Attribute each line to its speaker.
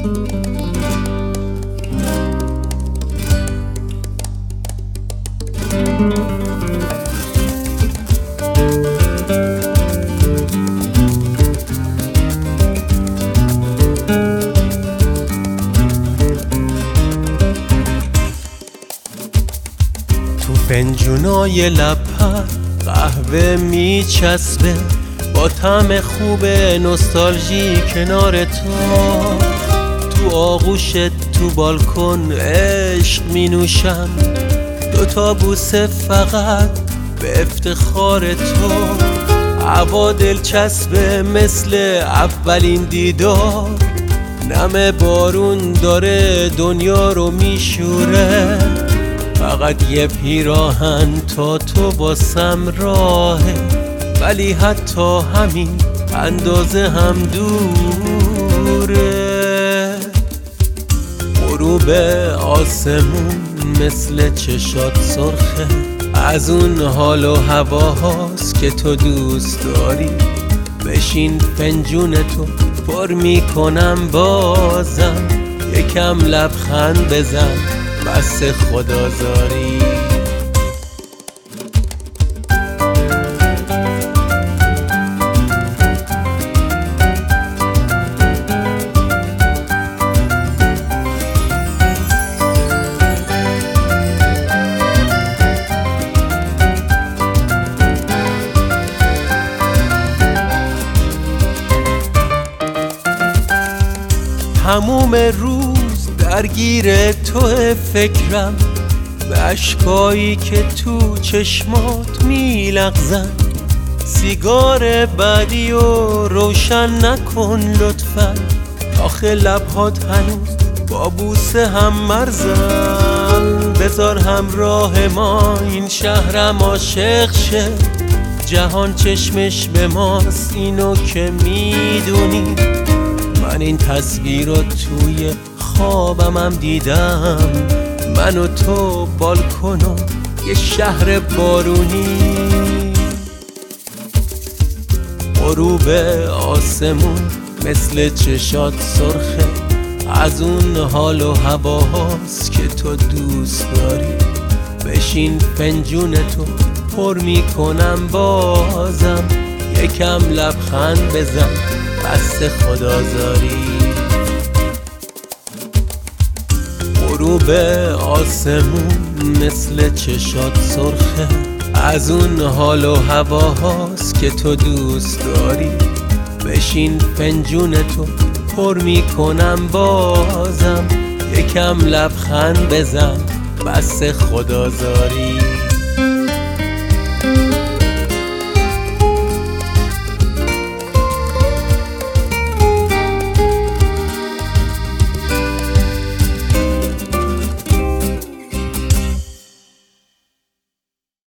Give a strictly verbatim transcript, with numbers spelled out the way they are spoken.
Speaker 1: فنجونای لب‌ها قهوه میچسبه با طعم خوب نوستالژی کنار تو. تو آغوشت تو بالکن عشق می نوشم، دوتا بوسه فقط به افتخار تو. هوا دلچسبه مثل اولین دیدار، نم بارون داره دنیا رو میشوره. فقط یه پیراهن تا تو واسم راهه، ولی حتی همین اندازه هم دوره. غروب آسمون مثل چشات سرخه، از اون حال و هواهاست که تو دوست داری. بشین فنجون تو پر میکنم بازم، یکم لبخند بزن بس خدازاری. تموم روز درگیر تو فکرم، به اشکایی که تو چشمات میلغزن. سیگار بعدی رو روشن نکن لطفا، آخه لبهات هنوز با بوسه هم مرزن. بذار همراه ما این شهرم عاشق شه، جهان چشمش به ماست اینو که میدونی. من این تصویر رو توی خوابم هم دیدم، من و تو بالکن و یه شهر بارونی. غروب آسمون مثل چشات سرخه، از اون حال و هواهاست که تو دوست داری. بشین فنجون تو پر میکنم بازم، یکم لبخند بزن بس خدازاری. غروب آسمون مثل چشات سرخه، از اون حال و هواهاست که تو دوست داری. بشین فنجون تو پر میکنم بازم، یکم لبخند بزن بس خدازاری.